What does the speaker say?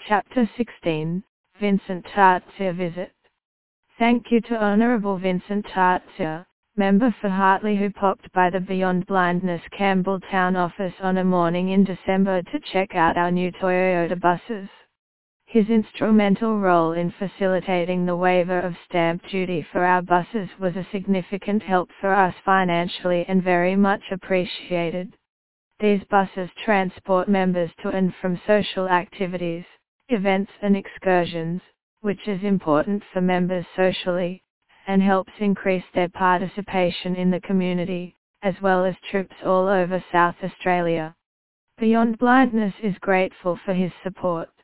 Chapter 16, Vincent Tartsier Visit. Thank you to Honourable Vincent Tartsier, Member for Hartley, who popped by the Beyond Blindness Campbelltown office on a morning in December to check out our new Toyota buses. His instrumental role in facilitating the waiver of stamp duty for our buses was a significant help for us financially and very much appreciated. These buses transport members to and from social activities, events and excursions, which is important for members socially, and helps increase their participation in the community, as well as trips all over South Australia. Beyond Blindness is grateful for his support.